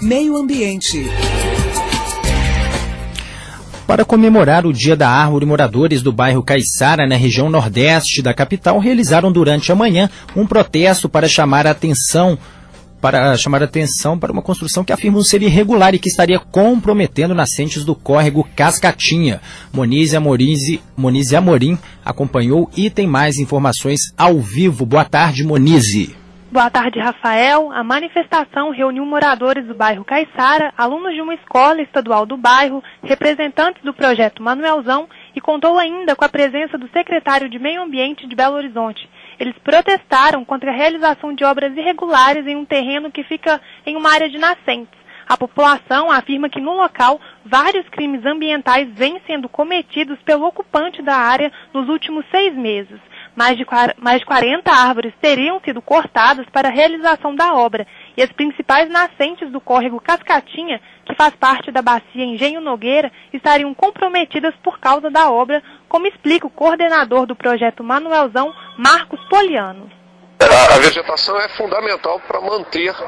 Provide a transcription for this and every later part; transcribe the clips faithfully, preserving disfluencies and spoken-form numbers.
Meio Ambiente. Para comemorar o Dia da Árvore, moradores do bairro Caiçara, na região nordeste da capital, realizaram durante a manhã um protesto para chamar a atenção para chamar a atenção para uma construção que afirmam ser irregular e que estaria comprometendo nascentes do córrego Cascatinha. Monize Amorim, Monize Amorim acompanhou e tem mais informações ao vivo. Boa tarde, Monize. Boa tarde, Rafael. A manifestação reuniu moradores do bairro Caiçara, alunos de uma escola estadual do bairro, representantes do projeto Manuelzão e contou ainda com a presença do secretário de Meio Ambiente de Belo Horizonte. Eles protestaram contra a realização de obras irregulares em um terreno que fica em uma área de nascentes. A população afirma que no local vários crimes ambientais vêm sendo cometidos pelo ocupante da área nos últimos seis meses. Mais de, mais de quarenta árvores teriam sido cortadas para a realização da obra e as principais nascentes do córrego Cascatinha, que faz parte da bacia Engenho Nogueira, estariam comprometidas por causa da obra, como explica o coordenador do projeto Manuelzão, Marcos Poliano. A, a vegetação é fundamental para manter é,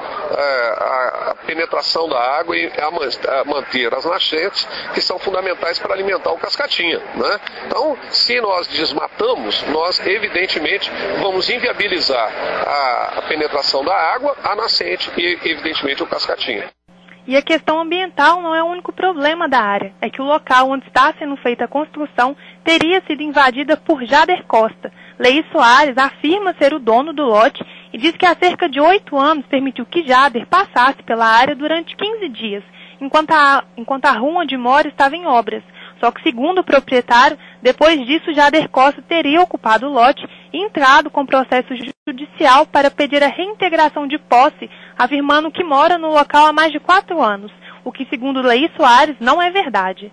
a, a penetração da água e a, a manter as nascentes, que são fundamentais para alimentar o Cascatinha, né? Então, se nós desmatamos, nós evidentemente vamos inviabilizar a, a penetração da água, a nascente e evidentemente o Cascatinha. E a questão ambiental não é o único problema da área, é que o local onde está sendo feita a construção teria sido invadida por Jader Costa. Leí Soares afirma ser o dono do lote e diz que há cerca de oito anos permitiu que Jader passasse pela área durante quinze dias, enquanto a, enquanto a rua onde mora estava em obras. Só que, segundo o proprietário, depois disso Jader Costa teria ocupado o lote e entrado com processo judicial para pedir a reintegração de posse, afirmando que mora no local há mais de quatro anos, o que, segundo Leí Soares, não é verdade.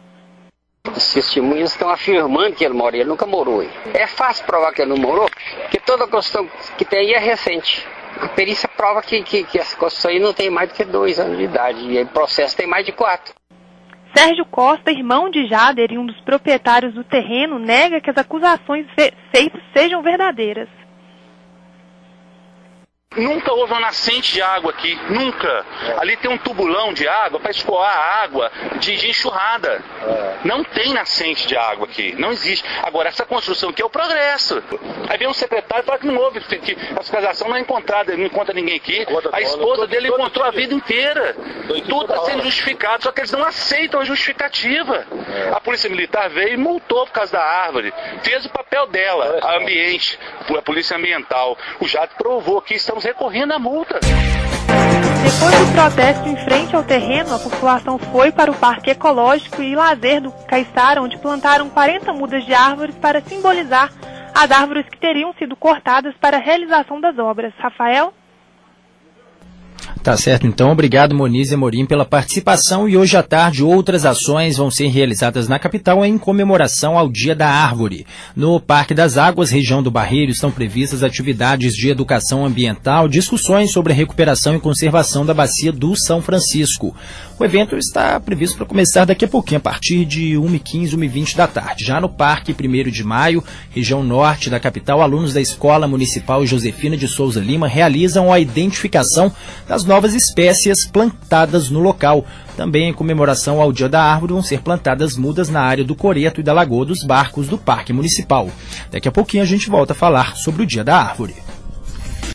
Os testemunhas estão afirmando que ele mora, ele nunca morou aí. É fácil provar que ele não morou, porque toda a construção que tem aí é recente. A perícia prova que, que, que essa construção aí não tem mais do que dois anos de idade, e o processo tem mais de quatro. Sérgio Costa, irmão de Jader e um dos proprietários do terreno, nega que as acusações fe- feitas sejam verdadeiras. Nunca houve uma nascente de água aqui, nunca. Ali tem um tubulão de água para escoar a água de, de enxurrada. Não tem nascente de água aqui, não existe. Agora, essa construção aqui é o progresso. Aí vem um secretário e fala que não houve, que a fiscalização não é encontrada, não encontra ninguém aqui. A esposa dele encontrou a vida inteira. Tudo está sendo justificado, só que eles não aceitam a justificativa. A polícia militar veio e multou por causa da árvore. Fez o papel dela, a ambiente, a polícia ambiental. O Jader provou que estamos recorrendo à multa. Depois do protesto em frente ao terreno, a população foi para o Parque Ecológico e Lazer do Caiçara, onde plantaram quarenta mudas de árvores para simbolizar as árvores que teriam sido cortadas para a realização das obras. Rafael? Tá certo, então. Obrigado, Monize Amorim, pela participação. E hoje à tarde outras ações vão ser realizadas na capital em comemoração ao Dia da Árvore. No Parque das Águas, região do Barreiro, estão previstas atividades de educação ambiental, discussões sobre a recuperação e conservação da bacia do São Francisco. O evento está previsto para começar daqui a pouquinho, a partir de uma e quinze, uma e vinte da tarde. Já no Parque primeiro de maio, região norte da capital, alunos da Escola Municipal Josefina de Souza Lima realizam a identificação das novas espécies plantadas no local. Também em comemoração ao Dia da Árvore vão ser plantadas mudas na área do Coreto e da Lagoa dos Barcos do Parque Municipal. Daqui a pouquinho a gente volta a falar sobre o Dia da Árvore.